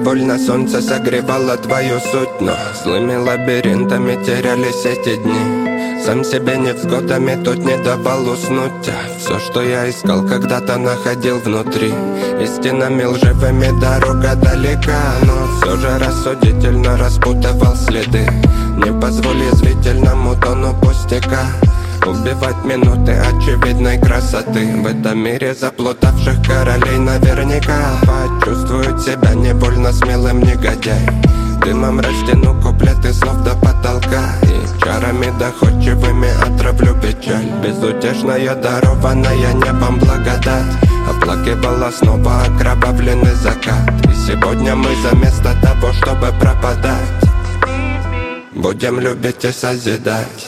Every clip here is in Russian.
Добровольно солнце согревало твою суть, но злыми лабиринтами терялись эти дни. Сам себе невзгодами тут не давал уснуть, а все, что я искал, когда-то находил внутри. Истинами лживыми дорога далека, но все же рассудительно распутывал следы. Не позволь язвительному тону пустяка убивать минуты очевидной красоты. В этом мире заплутавших королей наверняка почувствуют себя не больно смелым негодяй. Дымом растяну куплеты слов до потолка и чарами доходчивыми отравлю печаль. Безутешная, дарованная небом благодать оплакивала снова окровавленный закат. И сегодня мы заместо того, чтобы пропадать, будем любить и созидать.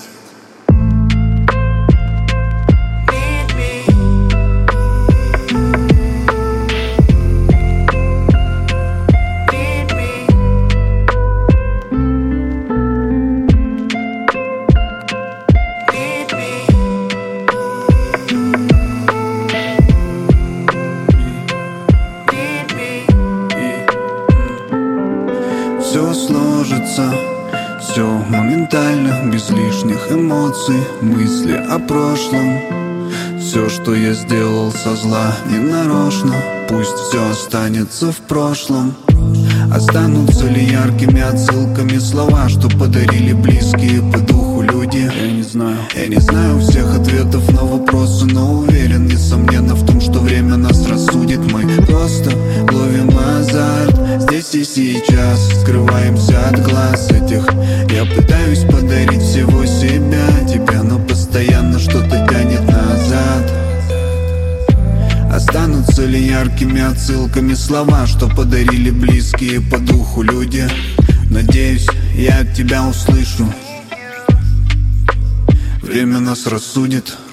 Все сложится, все моментально, без лишних эмоций, мысли о прошлом. Все, что я сделал со зла, не нарочно, пусть все останется в прошлом. Останутся ли яркими отсылками слова, что подарили близкие по духу люди? Я не знаю всех ответов на вопросы, но уверен, несомненно, в том, что время нас рассудит. Мы просто ловим азарт здесь и сейчас, скрываемся от глаз этих. Я пытаюсь подарить всего себя тебе, но постоянно что-то тянет назад. Останутся ли яркими отсылками слова, что подарили близкие по духу люди? Надеюсь, я от тебя услышу. Время нас рассудит.